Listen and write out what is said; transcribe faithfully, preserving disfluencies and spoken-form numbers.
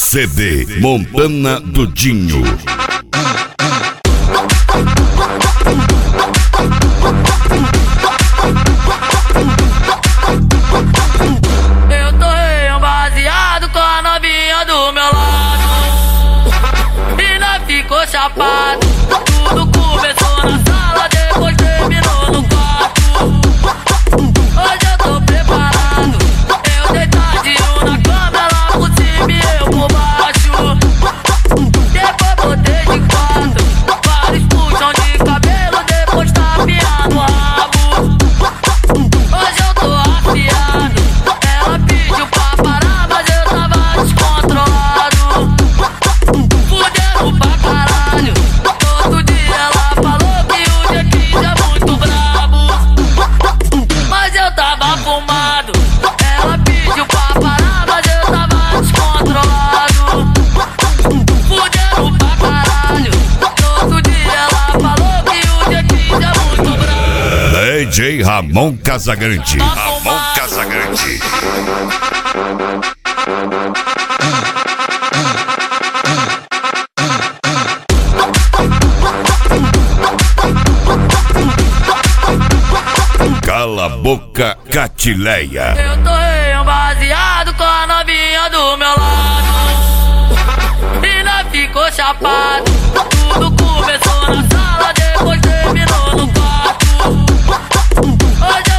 C D Montana do Dinho. Eu tô baseado com a novinha do meu lado e nós ficou chapado. Tudo começou na sala, depois terminou no quarto. Hoje eu tô preparado, eu deitadinho na cama, ela por cima e eu por baixo. Depois botei de quatro, vários puxão de cabelo, depois tapeando o rabo. Hoje eu tô afiado, ela pediu pra parar, mas eu tava descontrolado. Fudendo pra caralho, todo dia ela falou que o dia quinze é muito brabo. Mas eu tava fumado, ela pediu pra parar, mas eu tava descontrolado. Fudendo pra caralho, todo dia ela falou que o dia quinze é muito brabo. D J Ramon Casagrande. Ramon Casagrande. Cala a boca, Catileia. Eu tô baseado com a novinha do meu lado e nós ficou chapado. Tudo começou na sala, depois terminou no quarto. Hoje